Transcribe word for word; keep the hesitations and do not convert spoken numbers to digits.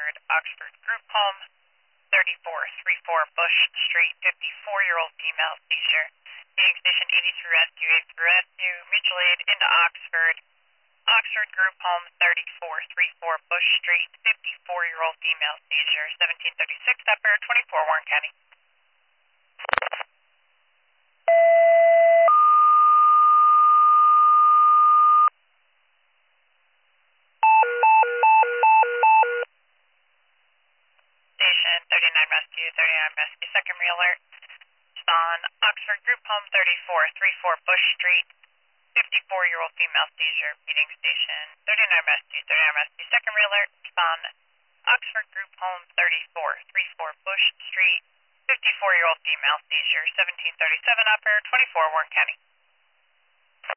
Oxford, Oxford Group Home, thirty-four thirty-four Bush Street, fifty-four-year-old female seizure. Meeting station eighty-three Rescue, eighty-three Rescue, mutual aid into Oxford. Oxford Group Home, thirty-four thirty-four Bush Street, fifty-four-year-old female seizure, seventeen thirty-six, operator twenty-four, Warren County. Station thirty-nine Rescue, thirty-nine Rescue, secondary alert. On Oxford Group Home, thirty-four thirty-four Bush Street, fifty-four-year-old female seizure. Meeting station thirty-nine Rescue, thirty-nine Rescue, secondary alert. On Oxford Group Home, thirty-four thirty-four Bush Street, fifty-four-year-old female seizure, seventeen thirty-seven, operator twenty-four, Warren County.